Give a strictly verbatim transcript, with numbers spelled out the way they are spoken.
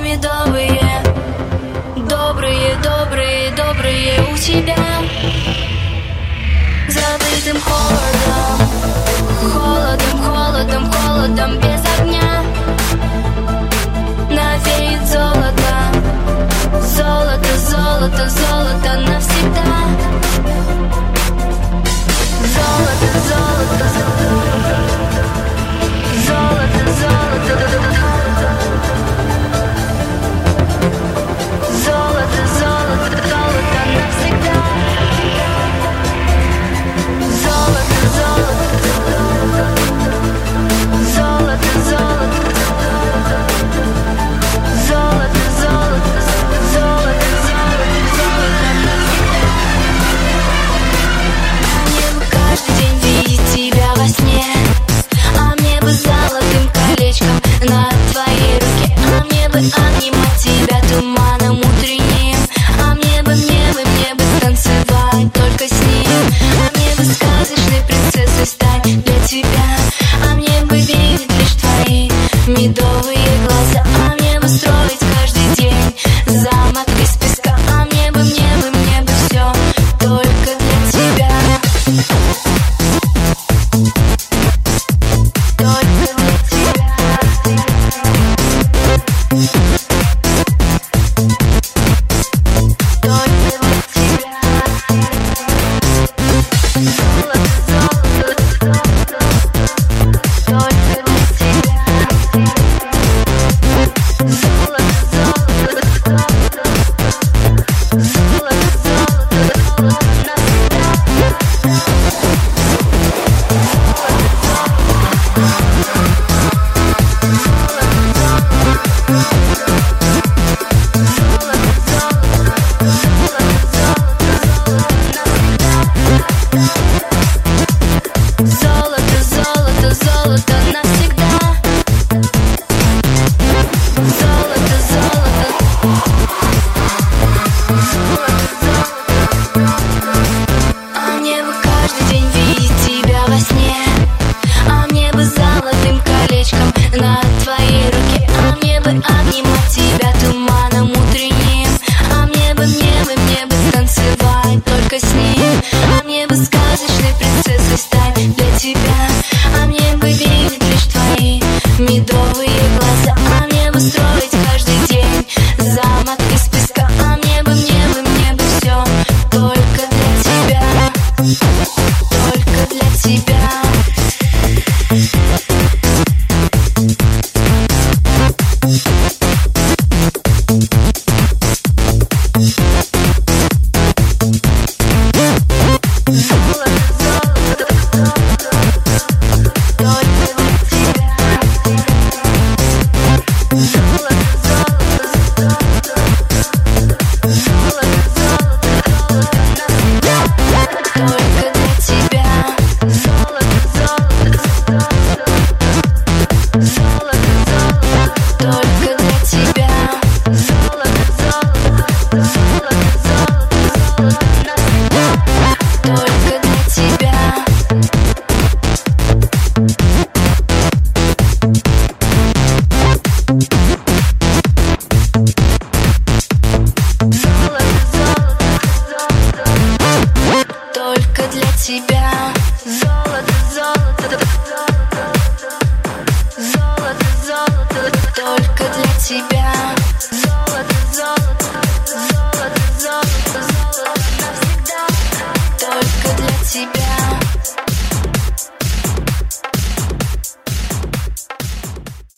медовые, добрые, добрые, добрые у тебя. Забытым холодом, холодом, холодом, холодом без огня навеет золото, золото, золото, золото навсегда. Золото, золото, золото, золото, золото, золото, золото навсегда. Золото, золото, золото, золото, золото, золото, золото, золото навсегда. Мне бы каждый день видеть тебя во сне, а мне бы золотым колечком на твоей руке, а мне бы обнимать тебя туманом утренним, а мне бы, мне бы, мне бы танцевать только с ним, а мне бы сказочной принцессой стать для тебя, а мне бы видеть лишь твои медовые глаза, а мне бы строить каждый день замок из песка, а мне бы, мне бы, мне бы все только для тебя. Только для тебя. Только для тебя. Золото, золото, золото. Только для тебя. Золото, золото, золото. Золото, золото, золото навсегда. Золото, золото, золото навсегда. Золото, золото, а мне бы каждый день видеть тебя во сне, а мне бы золотым колечком на твоей руке, а мне бы обнимать тебя туманом утренним, а мне бы, мне бы, мне бы танцевать только с ним, а мне бы сказочной принцессой стать для тебя, а мне бы видеть лишь твои медовые глаза, а мне бы строить каждый день замок из песка, а мне бы, мне бы, мне бы все только для тебя, только для тебя.